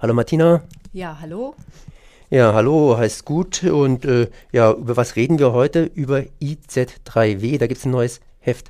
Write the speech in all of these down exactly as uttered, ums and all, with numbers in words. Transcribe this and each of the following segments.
Hallo Martina. Ja, hallo. Ja, hallo, heißt gut. Und äh, ja, über was reden wir heute? Über I Z drei W, da gibt es ein neues Heft.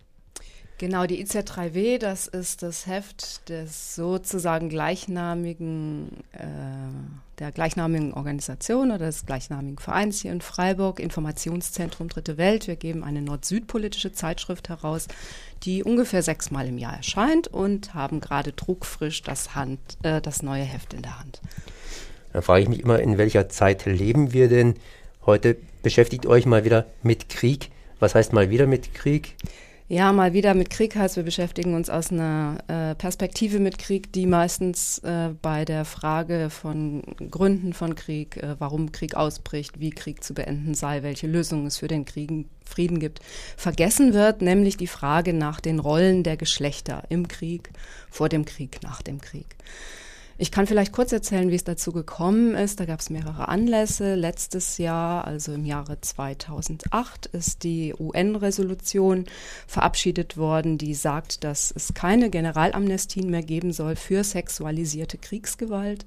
Genau, die I Z drei W, das ist das Heft des sozusagen gleichnamigen, äh, der gleichnamigen Organisation oder des gleichnamigen Vereins hier in Freiburg, Informationszentrum Dritte Welt. Wir geben eine nord-süd-politische Zeitschrift heraus, die ungefähr sechsmal im Jahr erscheint und haben gerade druckfrisch das, Hand, äh, das neue Heft in der Hand. Da frage ich mich immer, in welcher Zeit leben wir denn? Heute beschäftigt euch mal wieder mit Krieg. Was heißt mal wieder mit Krieg? Ja, mal wieder mit Krieg heißt, wir beschäftigen uns aus einer äh, Perspektive mit Krieg, die meistens äh, bei der Frage von Gründen von Krieg, äh, warum Krieg ausbricht, wie Krieg zu beenden sei, welche Lösungen es für den Krieg, Frieden gibt, vergessen wird, nämlich die Frage nach den Rollen der Geschlechter im Krieg, vor dem Krieg, nach dem Krieg. Ich kann vielleicht kurz erzählen, wie es dazu gekommen ist. Da gab es mehrere Anlässe. Letztes Jahr, also im Jahre zweitausendacht, ist die U N-Resolution verabschiedet worden, die sagt, dass es keine Generalamnestien mehr geben soll für sexualisierte Kriegsgewalt.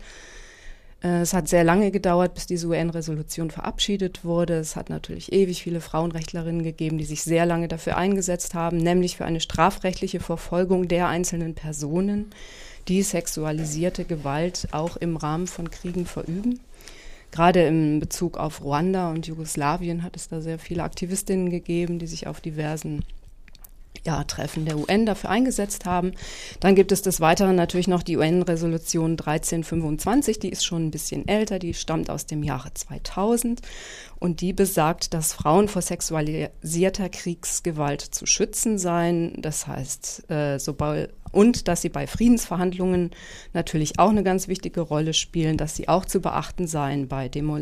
Es hat sehr lange gedauert, bis diese U N-Resolution verabschiedet wurde. Es hat natürlich ewig viele Frauenrechtlerinnen gegeben, die sich sehr lange dafür eingesetzt haben, nämlich für eine strafrechtliche Verfolgung der einzelnen Personen, die sexualisierte Gewalt auch im Rahmen von Kriegen verüben. Gerade in Bezug auf Ruanda und Jugoslawien hat es da sehr viele Aktivistinnen gegeben, die sich auf diversen ja, Treffen der U N dafür eingesetzt haben. Dann gibt es des Weiteren natürlich noch die U N-Resolution dreizehn fünfundzwanzig, die ist schon ein bisschen älter, die stammt aus dem Jahre zweitausend und die besagt, dass Frauen vor sexualisierter Kriegsgewalt zu schützen seien. Das heißt, äh, sobald und dass sie bei Friedensverhandlungen natürlich auch eine ganz wichtige Rolle spielen, dass sie auch zu beachten seien bei Demo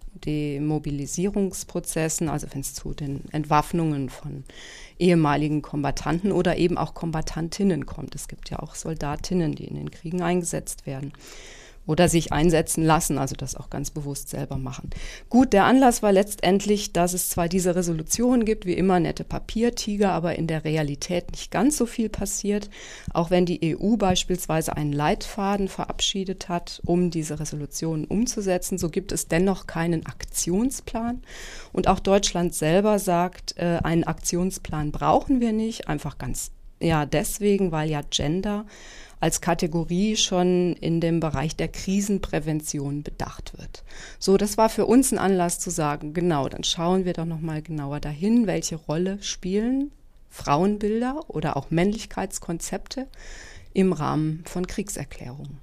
Demobilisierungsprozessen, also wenn es zu den Entwaffnungen von ehemaligen Kombattanten oder eben auch Kombattantinnen kommt. Es gibt ja auch Soldatinnen, die in den Kriegen eingesetzt werden oder sich einsetzen lassen, also das auch ganz bewusst selber machen. Gut, der Anlass war letztendlich, dass es zwar diese Resolution gibt, wie immer nette Papiertiger, aber in der Realität nicht ganz so viel passiert, auch wenn die E U beispielsweise einen Leitfaden verabschiedet hat, um diese Resolution umzusetzen, so gibt es dennoch keinen Aktionsplan. Und auch Deutschland selber sagt, äh, einen Aktionsplan brauchen wir nicht, einfach ganz, ja deswegen, weil ja Gender als Kategorie schon in dem Bereich der Krisenprävention bedacht wird. So, das war für uns ein Anlass zu sagen, genau, dann schauen wir doch nochmal genauer dahin, welche Rolle spielen Frauenbilder oder auch Männlichkeitskonzepte im Rahmen von Kriegserklärungen.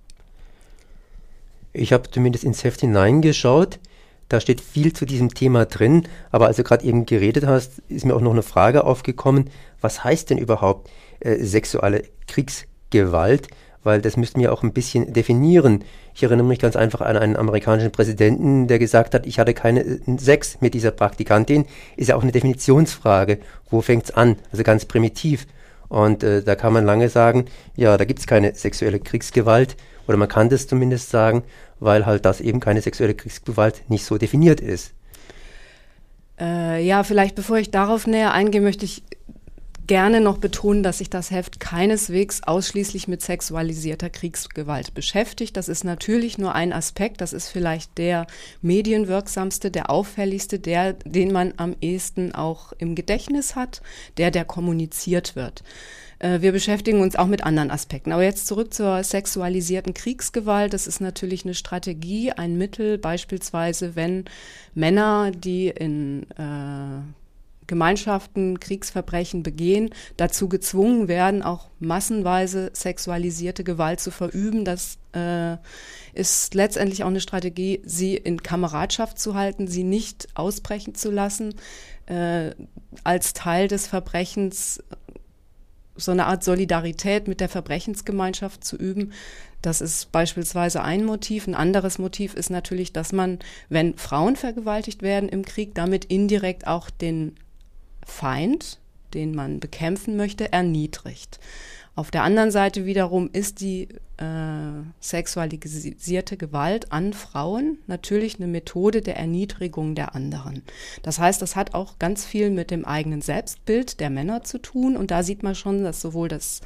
Ich habe zumindest ins Heft hineingeschaut, da steht viel zu diesem Thema drin, aber als du gerade eben geredet hast, ist mir auch noch eine Frage aufgekommen, was heißt denn überhaupt äh, sexuelle Kriegsgewalt? Gewalt, weil das müssten wir auch ein bisschen definieren. Ich erinnere mich ganz einfach an einen amerikanischen Präsidenten, der gesagt hat, ich hatte keine Sex mit dieser Praktikantin. Ist ja auch eine Definitionsfrage. Wo fängt's an? Also ganz primitiv. Und äh, da kann man lange sagen, ja, da gibt's keine sexuelle Kriegsgewalt. Oder man kann das zumindest sagen, weil halt das eben keine sexuelle Kriegsgewalt nicht so definiert ist. Äh, ja, vielleicht bevor ich darauf näher eingehe, möchte ich gerne noch betonen, dass sich das Heft keineswegs ausschließlich mit sexualisierter Kriegsgewalt beschäftigt. Das ist natürlich nur ein Aspekt, das ist vielleicht der medienwirksamste, der auffälligste, der, den man am ehesten auch im Gedächtnis hat, der, der kommuniziert wird. Äh, wir beschäftigen uns auch mit anderen Aspekten. Aber jetzt zurück zur sexualisierten Kriegsgewalt. Das ist natürlich eine Strategie, ein Mittel, beispielsweise wenn Männer, die in äh, Gemeinschaften Kriegsverbrechen begehen, dazu gezwungen werden, auch massenweise sexualisierte Gewalt zu verüben. Das äh, ist letztendlich auch eine Strategie, sie in Kameradschaft zu halten, sie nicht ausbrechen zu lassen, äh, als Teil des Verbrechens so eine Art Solidarität mit der Verbrechensgemeinschaft zu üben. Das ist beispielsweise ein Motiv. Ein anderes Motiv ist natürlich, dass man, wenn Frauen vergewaltigt werden im Krieg, damit indirekt auch den Feind, den man bekämpfen möchte, erniedrigt. Auf der anderen Seite wiederum ist die äh, sexualisierte Gewalt an Frauen natürlich eine Methode der Erniedrigung der anderen. Das heißt, das hat auch ganz viel mit dem eigenen Selbstbild der Männer zu tun. Und da sieht man schon, dass sowohl das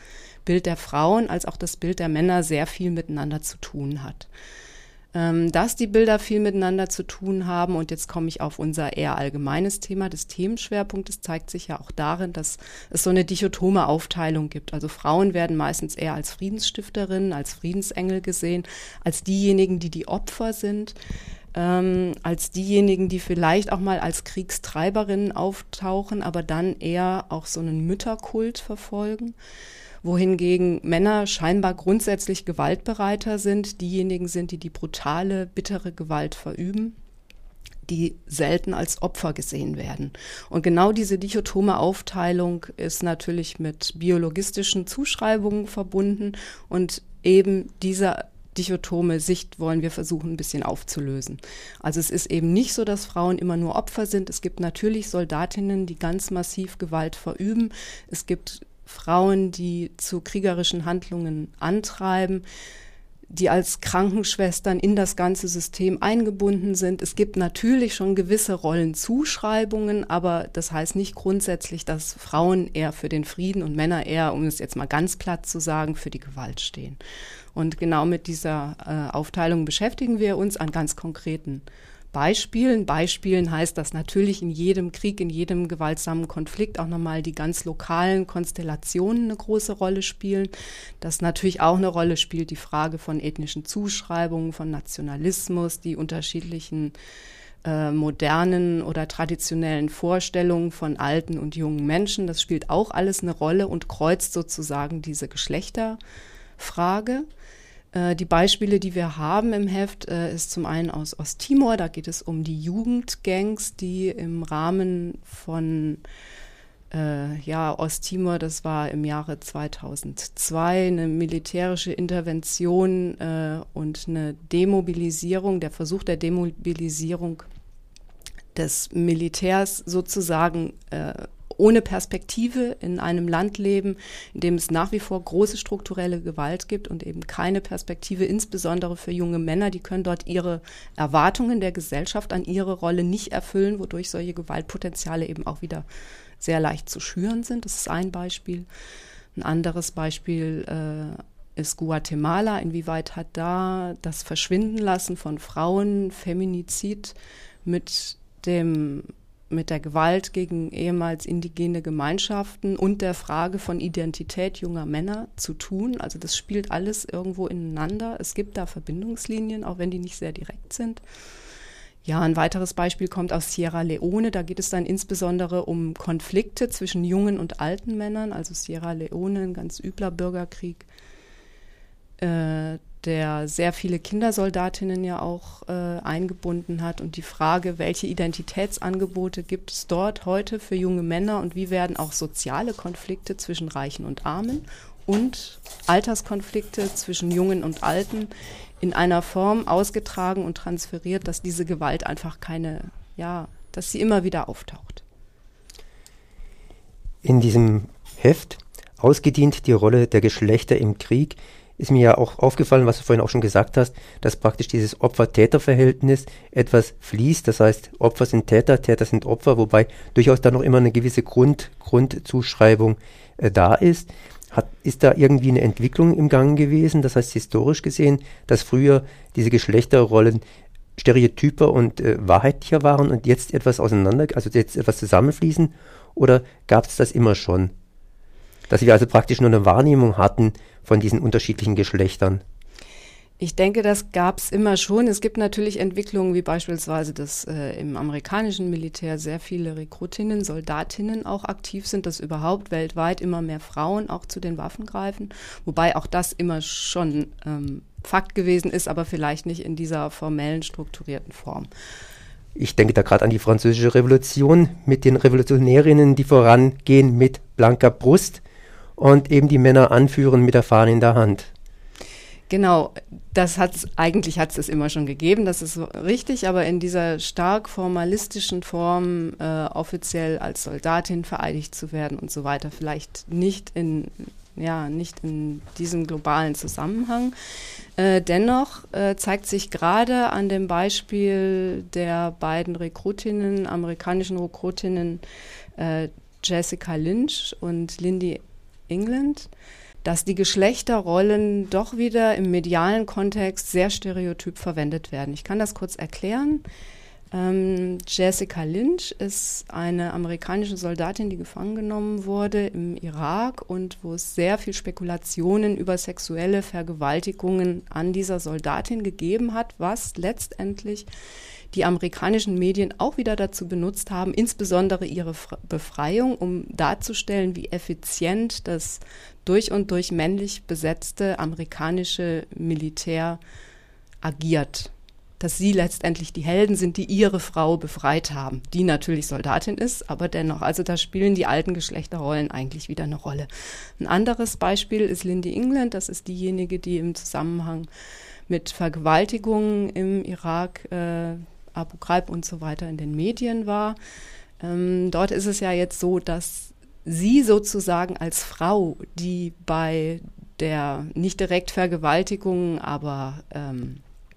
Bild der Frauen als auch das Bild der Männer sehr viel miteinander zu tun hat. Dass die Bilder viel miteinander zu tun haben, und jetzt komme ich auf unser eher allgemeines Thema des Themenschwerpunktes, zeigt sich ja auch darin, dass es so eine dichotome Aufteilung gibt. Also Frauen werden meistens eher als Friedensstifterinnen, als Friedensengel gesehen, als diejenigen, die die Opfer sind, ähm, als diejenigen, die vielleicht auch mal als Kriegstreiberinnen auftauchen, aber dann eher auch so einen Mütterkult verfolgen. Wohingegen Männer scheinbar grundsätzlich gewaltbereiter sind, diejenigen sind, die die brutale, bittere Gewalt verüben, die selten als Opfer gesehen werden. Und genau diese dichotome Aufteilung ist natürlich mit biologistischen Zuschreibungen verbunden, und eben diese dichotome Sicht wollen wir versuchen, ein bisschen aufzulösen. Also es ist eben nicht so, dass Frauen immer nur Opfer sind. Es gibt natürlich Soldatinnen, die ganz massiv Gewalt verüben. Es gibt Frauen, die zu kriegerischen Handlungen antreiben, die als Krankenschwestern in das ganze System eingebunden sind. Es gibt natürlich schon gewisse Rollenzuschreibungen, aber das heißt nicht grundsätzlich, dass Frauen eher für den Frieden und Männer eher, um es jetzt mal ganz platt zu sagen, für die Gewalt stehen. Und genau mit dieser äh, Aufteilung beschäftigen wir uns an ganz konkreten Beispielen. Beispielen heißt, dass natürlich in jedem Krieg, in jedem gewaltsamen Konflikt auch nochmal die ganz lokalen Konstellationen eine große Rolle spielen. Dass natürlich auch eine Rolle spielt die Frage von ethnischen Zuschreibungen, von Nationalismus, die unterschiedlichen äh, modernen oder traditionellen Vorstellungen von alten und jungen Menschen. Das spielt auch alles eine Rolle und kreuzt sozusagen diese Geschlechterfrage. Die Beispiele, die wir haben im Heft, ist zum einen aus Osttimor. Da geht es um die Jugendgangs, die im Rahmen von äh, ja, Osttimor, das war im Jahre zweitausendzwei, eine militärische Intervention äh, und eine Demobilisierung, der Versuch der Demobilisierung des Militärs sozusagen äh, ohne Perspektive in einem Land leben, in dem es nach wie vor große strukturelle Gewalt gibt und eben keine Perspektive, insbesondere für junge Männer. Die können dort ihre Erwartungen der Gesellschaft an ihre Rolle nicht erfüllen, wodurch solche Gewaltpotenziale eben auch wieder sehr leicht zu schüren sind. Das ist ein Beispiel. Ein anderes Beispiel äh, ist Guatemala. Inwieweit hat da das Verschwindenlassen von Frauen, Feminizid mit dem mit der Gewalt gegen ehemals indigene Gemeinschaften und der Frage von Identität junger Männer zu tun. Also das spielt alles irgendwo ineinander. Es gibt da Verbindungslinien, auch wenn die nicht sehr direkt sind. Ja, ein weiteres Beispiel kommt aus Sierra Leone. Da geht es dann insbesondere um Konflikte zwischen jungen und alten Männern. Also Sierra Leone, ein ganz übler Bürgerkrieg, äh, der sehr viele Kindersoldatinnen ja auch äh, eingebunden hat. Und die Frage, welche Identitätsangebote gibt es dort heute für junge Männer und wie werden auch soziale Konflikte zwischen Reichen und Armen und Alterskonflikte zwischen Jungen und Alten in einer Form ausgetragen und transferiert, dass diese Gewalt einfach keine, ja, dass sie immer wieder auftaucht. In diesem Heft, ausgedient die Rolle der Geschlechter im Krieg, ist mir ja auch aufgefallen, was du vorhin auch schon gesagt hast, dass praktisch dieses Opfer-Täter-Verhältnis etwas fließt. Das heißt, Opfer sind Täter, Täter sind Opfer, wobei durchaus da noch immer eine gewisse Grund, Grundzuschreibung äh, da ist. Hat, ist da irgendwie eine Entwicklung im Gang gewesen? Das heißt, historisch gesehen, dass früher diese Geschlechterrollen stereotyper und äh, wahrheitlicher waren und jetzt etwas auseinander, also jetzt etwas zusammenfließen? Oder gab es das immer schon? Dass wir also praktisch nur eine Wahrnehmung hatten von diesen unterschiedlichen Geschlechtern? Ich denke, das gab es immer schon. Es gibt natürlich Entwicklungen, wie beispielsweise, dass äh, im amerikanischen Militär sehr viele Rekrutinnen, Soldatinnen auch aktiv sind, dass überhaupt weltweit immer mehr Frauen auch zu den Waffen greifen. Wobei auch das immer schon ähm, Fakt gewesen ist, aber vielleicht nicht in dieser formellen, strukturierten Form. Ich denke da gerade an die Französische Revolution mit den Revolutionärinnen, die vorangehen mit blanker Brust und eben die Männer anführen mit der Fahne in der Hand. Genau, das hat's, eigentlich hat es das immer schon gegeben, das ist richtig, aber in dieser stark formalistischen Form äh, offiziell als Soldatin vereidigt zu werden und so weiter, vielleicht nicht in, ja, nicht in diesem globalen Zusammenhang. Äh, dennoch äh, zeigt sich gerade an dem Beispiel der beiden Rekrutinnen, amerikanischen Rekrutinnen äh, Jessica Lynch und Lindy England, dass die Geschlechterrollen doch wieder im medialen Kontext sehr stereotyp verwendet werden. Ich kann das kurz erklären. Ähm, Jessica Lynch ist eine amerikanische Soldatin, die gefangen genommen wurde im Irak und wo es sehr viel Spekulationen über sexuelle Vergewaltigungen an dieser Soldatin gegeben hat, was letztendlich die amerikanischen Medien auch wieder dazu benutzt haben, insbesondere ihre Befreiung, um darzustellen, wie effizient das durch und durch männlich besetzte amerikanische Militär agiert. Dass sie letztendlich die Helden sind, die ihre Frau befreit haben, die natürlich Soldatin ist, aber dennoch, also da spielen die alten Geschlechterrollen eigentlich wieder eine Rolle. Ein anderes Beispiel ist Lynndie England, das ist diejenige, die im Zusammenhang mit Vergewaltigungen im Irak, äh, Abu Ghraib und so weiter in den Medien war. Ähm, dort ist es ja jetzt so, dass sie sozusagen als Frau, die bei der nicht direkt Vergewaltigung, aber ähm,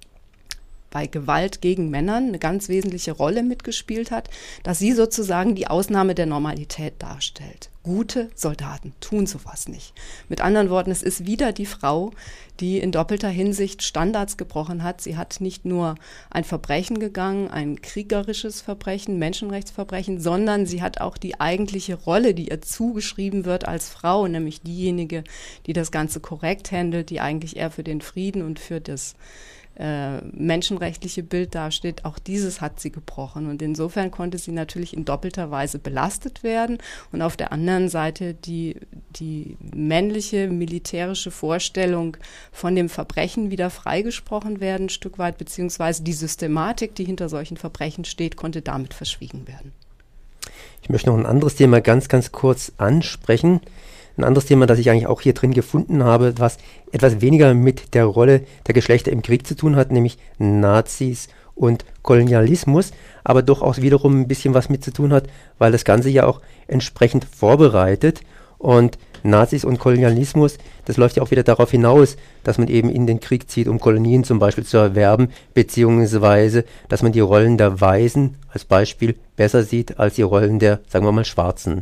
bei Gewalt gegen Männern eine ganz wesentliche Rolle mitgespielt hat, dass sie sozusagen die Ausnahme der Normalität darstellt. Gute Soldaten tun sowas nicht. Mit anderen Worten, es ist wieder die Frau, die in doppelter Hinsicht Standards gebrochen hat. Sie hat nicht nur ein Verbrechen gegangen, ein kriegerisches Verbrechen, Menschenrechtsverbrechen, sondern sie hat auch die eigentliche Rolle, die ihr zugeschrieben wird als Frau, nämlich diejenige, die das Ganze korrekt handelt, die eigentlich eher für den Frieden und für das Äh, menschenrechtliche Bild dasteht, auch dieses hat sie gebrochen. Und insofern konnte sie natürlich in doppelter Weise belastet werden und auf der anderen Seite die, die männliche militärische Vorstellung von dem Verbrechen wieder freigesprochen werden, ein Stück weit, beziehungsweise die Systematik, die hinter solchen Verbrechen steht, konnte damit verschwiegen werden. Ich möchte noch ein anderes Thema ganz, ganz kurz ansprechen. Ein anderes Thema, das ich eigentlich auch hier drin gefunden habe, was etwas weniger mit der Rolle der Geschlechter im Krieg zu tun hat, nämlich Nazis und Kolonialismus, aber doch auch wiederum ein bisschen was mit zu tun hat, weil das Ganze ja auch entsprechend vorbereitet. Und Nazis und Kolonialismus, das läuft ja auch wieder darauf hinaus, dass man eben in den Krieg zieht, um Kolonien zum Beispiel zu erwerben, beziehungsweise, dass man die Rollen der Weißen als Beispiel besser sieht als die Rollen der, sagen wir mal, Schwarzen.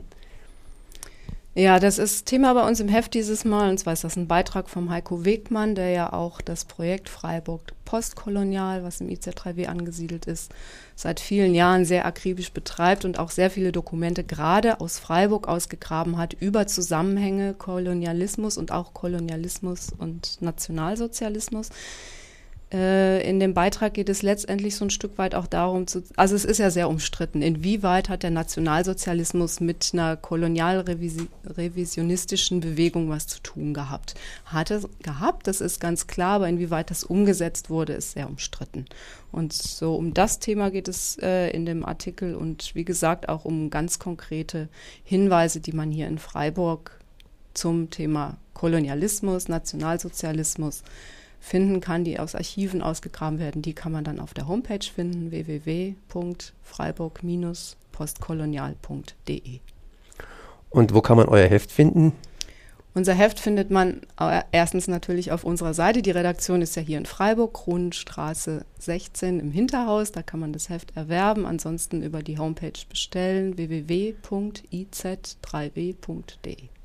Ja, das ist Thema bei uns im Heft dieses Mal, und zwar ist das ein Beitrag vom Heiko Wegmann, der ja auch das Projekt Freiburg Postkolonial, was im I Z drei W angesiedelt ist, seit vielen Jahren sehr akribisch betreibt und auch sehr viele Dokumente gerade aus Freiburg ausgegraben hat über Zusammenhänge Kolonialismus und auch Kolonialismus und Nationalsozialismus. In dem Beitrag geht es letztendlich so ein Stück weit auch darum, zu, also es ist ja sehr umstritten, inwieweit hat der Nationalsozialismus mit einer kolonialrevisionistischen Bewegung was zu tun gehabt. Hat es gehabt, das ist ganz klar, aber inwieweit das umgesetzt wurde, ist sehr umstritten. Und so um das Thema geht es äh, in dem Artikel und wie gesagt auch um ganz konkrete Hinweise, die man hier in Freiburg zum Thema Kolonialismus, Nationalsozialismus finden kann, die aus Archiven ausgegraben werden. Die kann man dann auf der Homepage finden, w w w punkt freiburg Bindestrich postkolonial punkt d e. Und wo kann man euer Heft finden? Unser Heft findet man erstens natürlich auf unserer Seite. Die Redaktion ist ja hier in Freiburg, Kronenstraße sechzehn im Hinterhaus. Da kann man das Heft erwerben. Ansonsten über die Homepage bestellen, w w w punkt i z drei w punkt d e.